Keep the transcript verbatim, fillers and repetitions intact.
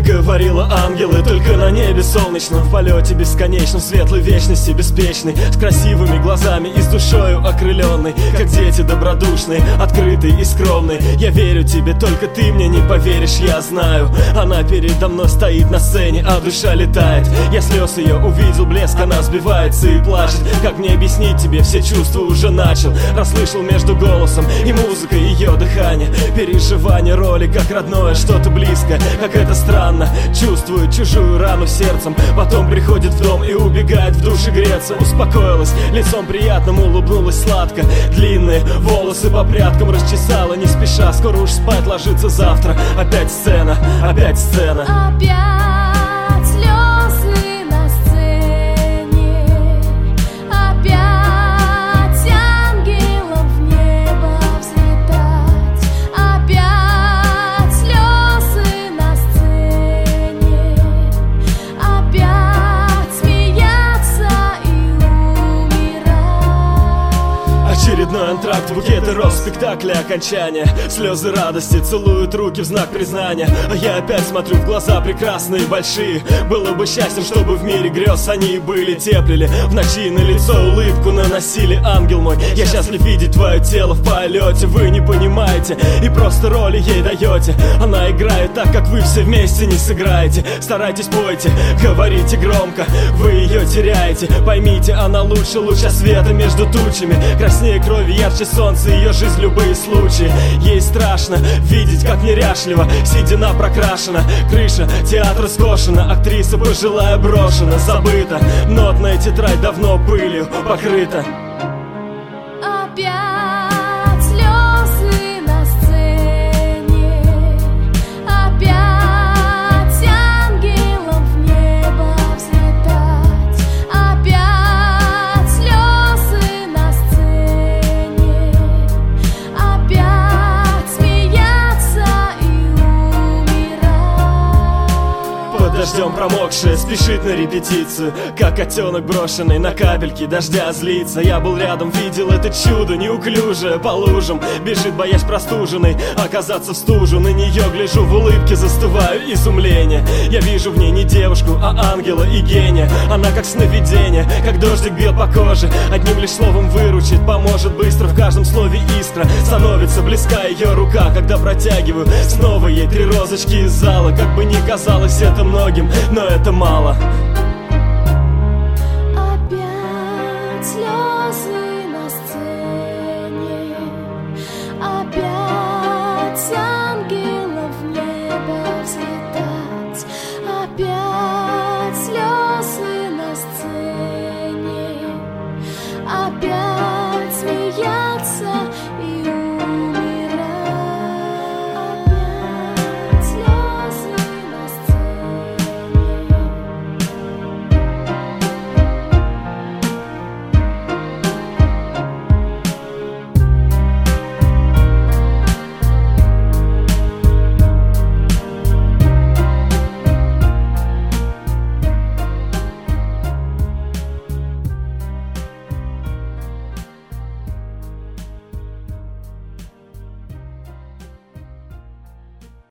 говорила ангелы, только на небе солнечном, в полете бесконечном, светлой вечности беспечной, с красивыми глазами и с душою окрыленной, как дети добродушные, открытые и скромные. Я верю тебе, только ты мне не поверишь, я знаю. Она передо мной стоит на сцене, а душа летает. Я слез ее увидел, блеск, она сбивается и плачет. Как мне объяснить тебе, все чувства уже начал. Расслышал между голосом и музыкой ее дыхание, переживание роли, как родное, что-то близкое. Как это странно, чувствует чужую рану сердцем, потом приходит в дом и убегает в душе греться. Успокоилась, лицом приятным улыбнулась сладко. Длинные волосы по прядкам расчесала не спеша. Скоро уж спать ложится завтра. Опять сцена, опять сцена. Опять слезы на сцене, опять ангелом в небо взлетать, опять слезы на сцене, опять смеяться и умирать. Очередной антракт, букеты роз, спектакля окончания. Слезы радости целуют руки в знак признания. А я опять смотрю в глаза прекрасные, большие. Было бы счастьем, чтобы в мире грез они и были, теплили. В ночи на лицо улыбку наносили, ангел мой. Я счастлив видеть твое тело в полете. Вы не понимаете и просто роли ей даете. Она играет так, как вы все вместе не сыграете. Старайтесь, пойте, говорите громко, вы ее теряете. Поймите, она лучше луча света между тучами. Краснее крови, ярче солнца, ее жизнь любые случаи. Ей страшно видеть, как неряшливо седина прокрашена, крыша театра скошена, актриса пожилая брошена, забыта, нотная тетрадь давно пылью покрыта. Опять слезы на сцене, опять ангелом в небо взлетать, опять слезы на сцене, опять смеяться и умирать. Под дождем промокшая спешит на репетицию, как котенок брошенный на капельки дождя злится. Я был рядом, видел это чудо неуклюжее, по лужам бежит, боясь простуженной оказаться в стужу. На нее гляжу, в улыбке застываю, изумление. Я вижу в ней не девушку, а ангела и гения. Она как сновидение, как дождик бьет по коже, одним лишь словом выручит, поможет быстро. В каждом слове искра становится близка ее рука, когда протягиваю снова ей три розочки из зала. Как бы ни казалось это многим, но это мало.